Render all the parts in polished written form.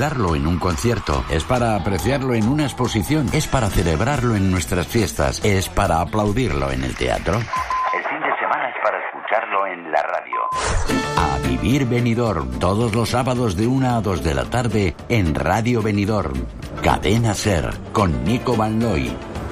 bailarlo en un concierto, es para apreciarlo en una exposición, es para celebrarlo en nuestras fiestas, es para aplaudirlo en el teatro. El fin de semana es para escucharlo en la radio. A vivir Benidorm, todos los sábados de 1 a 2 de la tarde en Radio Benidorm. Cadena SER, con Nico Van Looy.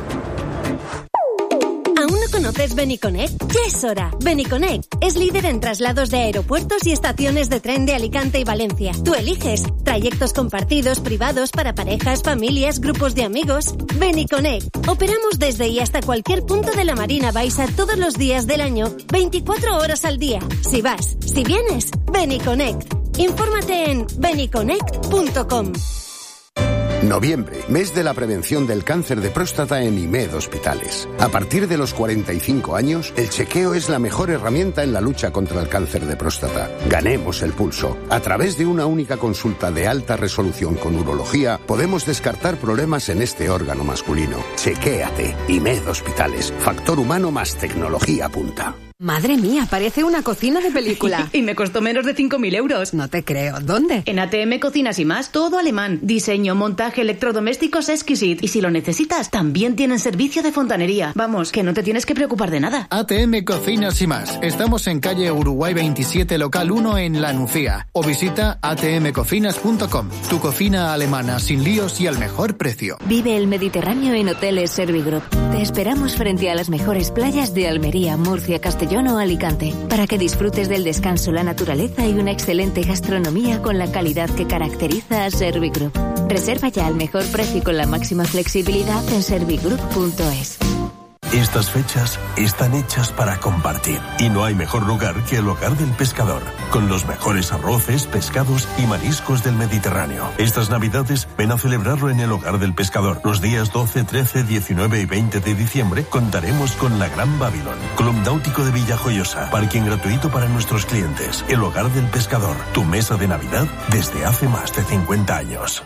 ¿Aún no conoces Beniconnect? Ya es hora. Beniconnect es líder en traslados de aeropuertos y estaciones de tren de Alicante y Valencia. Tú eliges trayectos compartidos, privados, para parejas, familias, grupos de amigos. Beniconnect. Operamos desde y hasta cualquier punto de la Marina Baixa todos los días del año, 24 horas al día. Si vas, si vienes, Beniconnect. Infórmate en beniconnect.com. Noviembre, mes de la prevención del cáncer de próstata en IMED Hospitales. A partir de los 45 años, el chequeo es la mejor herramienta en la lucha contra el cáncer de próstata. Ganemos el pulso. A través de una única consulta de alta resolución con urología, podemos descartar problemas en este órgano masculino. Chequéate. IMED Hospitales. Factor humano más tecnología punta. Madre mía, parece una cocina de película. Y me costó menos de 5.000 euros. No te creo. ¿Dónde? En ATM Cocinas y Más, todo alemán. Diseño, montaje, electrodomésticos exquisite. Y si lo necesitas, también tienen servicio de fontanería. Vamos, que no te tienes que preocupar de nada. ATM Cocinas y Más. Estamos en calle Uruguay 27, local 1 en La Nucía. O visita atmcocinas.com. Tu cocina alemana, sin líos y al mejor precio. Vive el Mediterráneo en Hoteles Servigroup. Te esperamos frente a las mejores playas de Almería, Murcia, Castellón o Alicante, para que disfrutes del descanso, la naturaleza y una excelente gastronomía con la calidad que caracteriza a Servigroup. Reserva ya al mejor precio y con la máxima flexibilidad en servigroup.es. Estas fechas están hechas para compartir. Y no hay mejor lugar que el Hogar del Pescador, con los mejores arroces, pescados y mariscos del Mediterráneo. Estas Navidades ven a celebrarlo en el Hogar del Pescador. Los días 12, 13, 19 y 20 de diciembre contaremos con la Gran Babylon, Club Náutico de Villajoyosa, parking gratuito para nuestros clientes. El Hogar del Pescador, tu mesa de Navidad desde hace más de 50 años.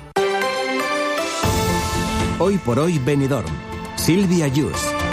Hoy por hoy Benidorm. Silvia Yus.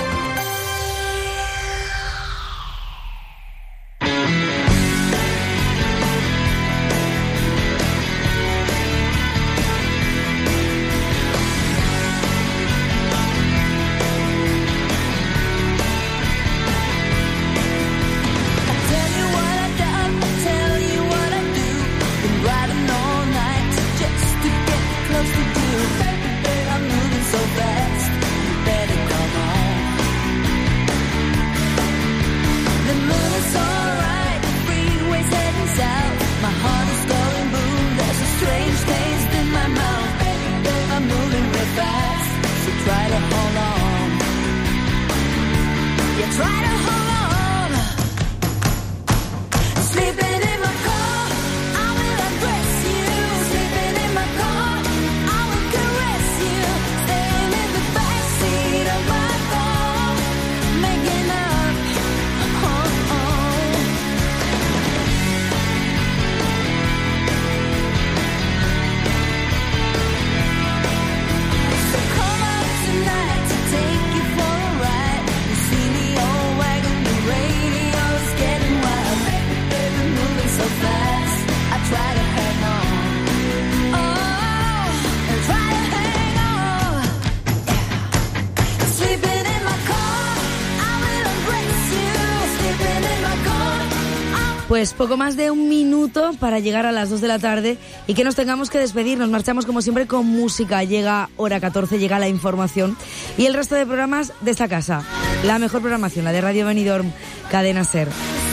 Pues poco más de un minuto para llegar a las 2 de la tarde y que nos tengamos que despedir. Nos marchamos como siempre con música. Llega hora 14, llega la información y el resto de programas de esta casa. La mejor programación, la de Radio Benidorm, Cadena SER.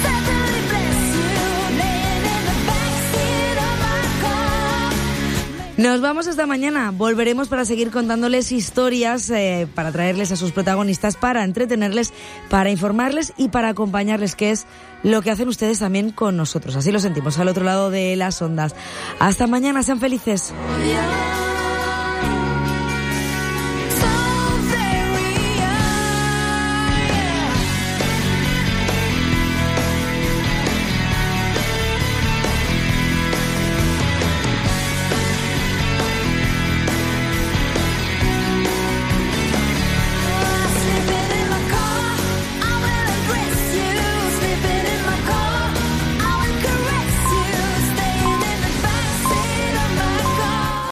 Nos vamos hasta mañana. Volveremos para seguir contándoles historias, para traerles a sus protagonistas, para entretenerles, para informarles y para acompañarles, que es lo que hacen ustedes también con nosotros. Así lo sentimos al otro lado de las ondas. Hasta mañana, sean felices.